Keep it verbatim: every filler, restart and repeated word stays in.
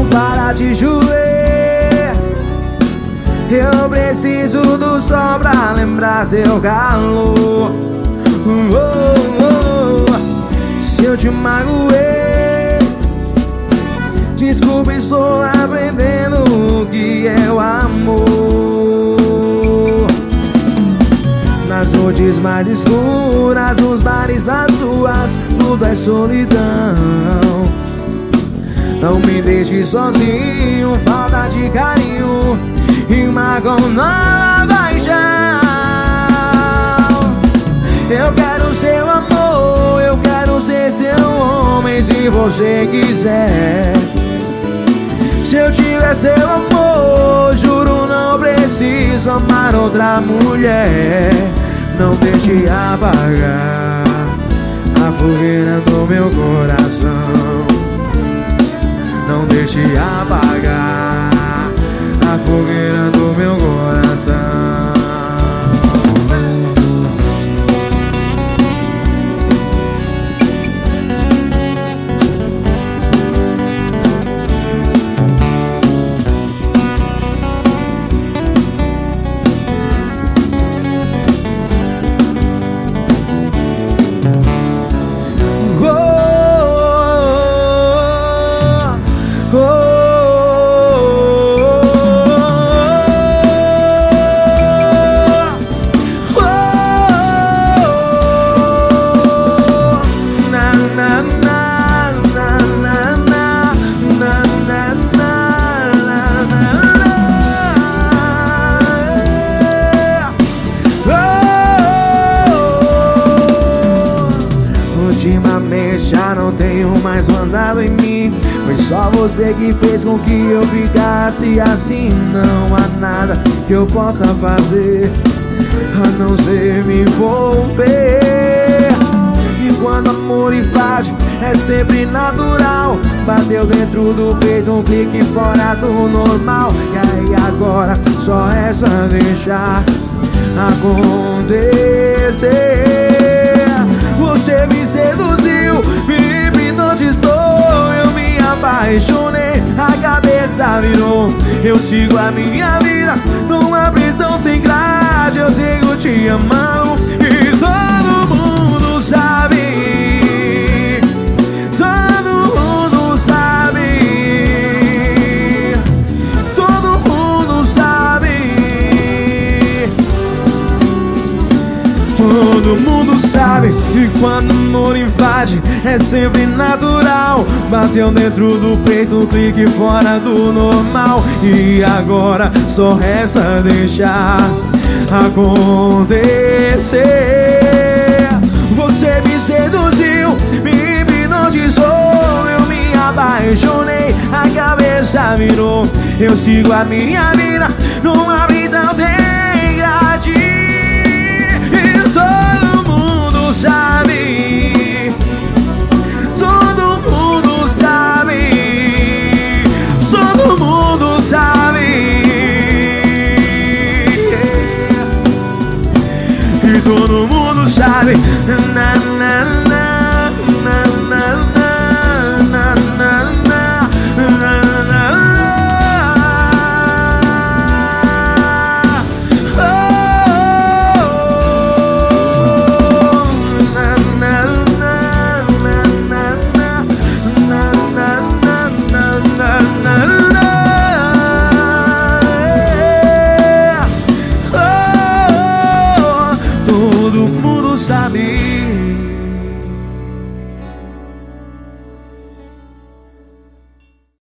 para de chover. Eu preciso do sol pra lembrar seu calor. oh, oh, oh. Se eu te magoei, desculpa, estou aprendendo o que é o amor. Nas noites mais escuras, nos bares, nas ruas, tudo é solidão. Não me deixe sozinho, falta de carinho e magoa na paixão. Eu quero seu amor, eu quero ser seu homem se você quiser. Se eu tiver seu amor, juro não preciso amar outra mulher. Não deixe apagar a fogueira do meu coração. Não deixe apagar a fogueira do meu coração. Ultimamente já não tenho mais mandado em mim. Foi só você que fez com que eu ficasse assim. Não há nada que eu possa fazer a não ser me envolver. E quando amor invade é sempre natural. Bateu dentro do peito um clique fora do normal. E aí agora só resta deixar acontecer. Você me seduziu, me hipnotizou, eu me apaixonei, a cabeça virou. Eu sigo a minha vida numa prisão sem grade. Eu sigo te amando e todo mundo sabe. Todo mundo sabe. Todo mundo sabe. Todo mundo sabe. E quando o amor invade é sempre natural. Bateu dentro do peito um clique fora do normal. E agora só resta deixar acontecer. Você me seduziu, me hipnotizou, eu me apaixonei, a cabeça virou. Eu sigo a minha vida numa prisão sem